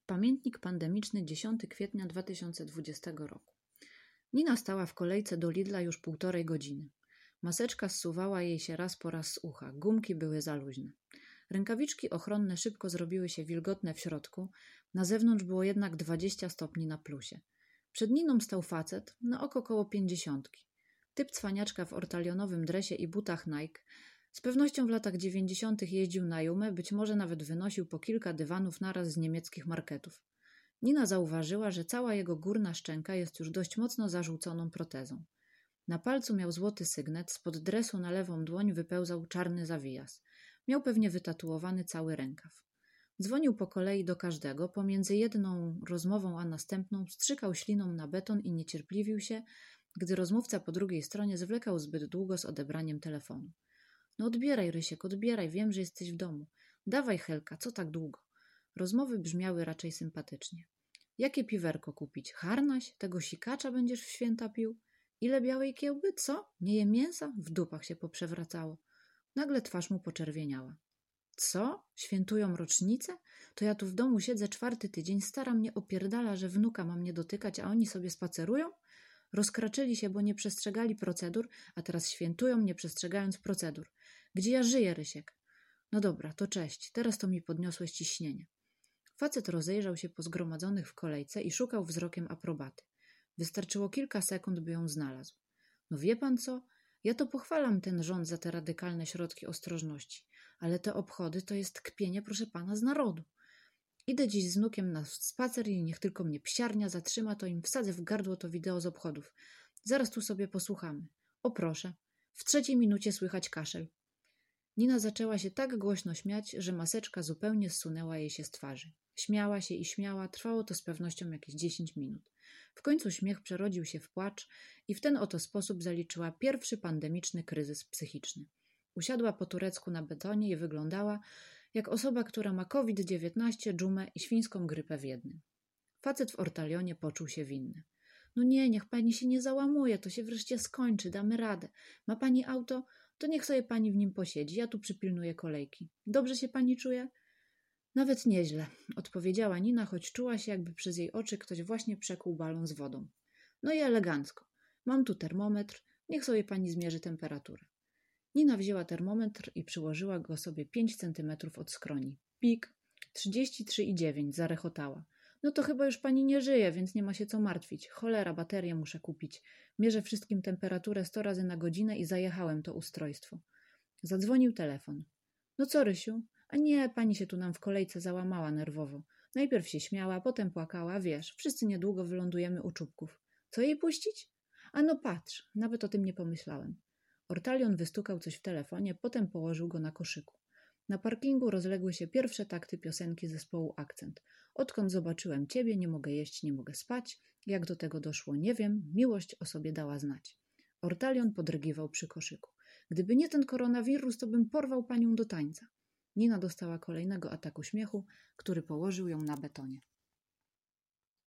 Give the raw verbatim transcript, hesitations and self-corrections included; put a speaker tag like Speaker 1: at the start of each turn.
Speaker 1: Pamiętnik pandemiczny dziesiątego kwietnia dwa tysiące dwudziestego roku. Nina stała w kolejce do Lidla już półtorej godziny. Maseczka zsuwała jej się raz po raz z ucha, gumki były za luźne. Rękawiczki ochronne szybko zrobiły się wilgotne w środku, na zewnątrz było jednak dwadzieścia stopni na plusie. Przed Niną stał facet, na oko koło pięćdziesiątki. Typ cwaniaczka w ortalionowym dresie i butach Nike. Z pewnością w latach dziewięćdziesiątych jeździł na Jumę, być może nawet wynosił po kilka dywanów naraz z niemieckich marketów. Nina zauważyła, że cała jego górna szczęka jest już dość mocno zarzuconą protezą. Na palcu miał złoty sygnet, spod dresu na lewą dłoń wypełzał czarny zawijas. Miał pewnie wytatuowany cały rękaw. Dzwonił po kolei do każdego, pomiędzy jedną rozmową a następną strzykał śliną na beton i niecierpliwił się, gdy rozmówca po drugiej stronie zwlekał zbyt długo z odebraniem telefonu. No odbieraj, Rysiek, odbieraj, wiem, że jesteś w domu. Dawaj, Helka, co tak długo? Rozmowy brzmiały raczej sympatycznie. Jakie piwerko kupić? Harnaś? Tego sikacza będziesz w święta pił? Ile białej kiełby? Co? Nie je mięsa? W dupach się poprzewracało. Nagle twarz mu poczerwieniała. Co? Świętują rocznicę? To ja tu w domu siedzę czwarty tydzień, stara mnie opierdala, że wnuka ma mnie dotykać, a oni sobie spacerują? Rozkraczyli się, bo nie przestrzegali procedur, a teraz świętują, nie przestrzegając procedur. Gdzie ja żyję, Rysiek? No dobra, to cześć, teraz to mi podniosłeś ciśnienie. Facet rozejrzał się po zgromadzonych w kolejce i szukał wzrokiem aprobaty. Wystarczyło kilka sekund, by ją znalazł. No wie pan co? Ja to pochwalam ten rząd za te radykalne środki ostrożności, ale te obchody to jest kpienie, proszę pana, z narodu. Idę dziś z wnukiem na spacer i niech tylko mnie psiarnia zatrzyma, to im wsadzę w gardło to wideo z obchodów. Zaraz tu sobie posłuchamy. O proszę, w trzeciej minucie słychać kaszel. Nina zaczęła się tak głośno śmiać, że maseczka zupełnie zsunęła jej się z twarzy. Śmiała się i śmiała, trwało to z pewnością jakieś dziesięć minut. W końcu śmiech przerodził się w płacz i w ten oto sposób zaliczyła pierwszy pandemiczny kryzys psychiczny. Usiadła po turecku na betonie i wyglądała jak osoba, która ma kowid dziewiętnaście, dżumę i świńską grypę w jednym. Facet w ortalionie poczuł się winny. No nie, niech pani się nie załamuje, to się wreszcie skończy, damy radę. Ma pani auto? To niech sobie pani w nim posiedzi, ja tu przypilnuję kolejki. Dobrze się pani czuje? Nawet nieźle, odpowiedziała Nina, choć czuła się, jakby przez jej oczy ktoś właśnie przekuł balon z wodą. No i elegancko. Mam tu termometr, niech sobie pani zmierzy temperaturę. Nina wzięła termometr i przyłożyła go sobie pięć centymetrów od skroni. Pik, trzydzieści trzy i dziewięć, zarechotała. No to chyba już pani nie żyje, więc nie ma się co martwić. Cholera, baterię muszę kupić. Mierzę wszystkim temperaturę sto razy na godzinę i zajechałem to ustrojstwo. Zadzwonił telefon. No co, Rysiu? A nie, pani się tu nam w kolejce załamała nerwowo. Najpierw się śmiała, potem płakała, wiesz, wszyscy niedługo wylądujemy u czubków. Co jej puścić? A no patrz, nawet o tym nie pomyślałem. Ortalion wystukał coś w telefonie, potem położył go na koszyku. Na parkingu rozległy się pierwsze takty piosenki zespołu Akcent. Odkąd zobaczyłem ciebie, nie mogę jeść, nie mogę spać. Jak do tego doszło, nie wiem, miłość o sobie dała znać. Ortalion podrygiwał przy koszyku. Gdyby nie ten koronawirus, to bym porwał panią do tańca. Nina dostała kolejnego ataku śmiechu, który położył ją na betonie.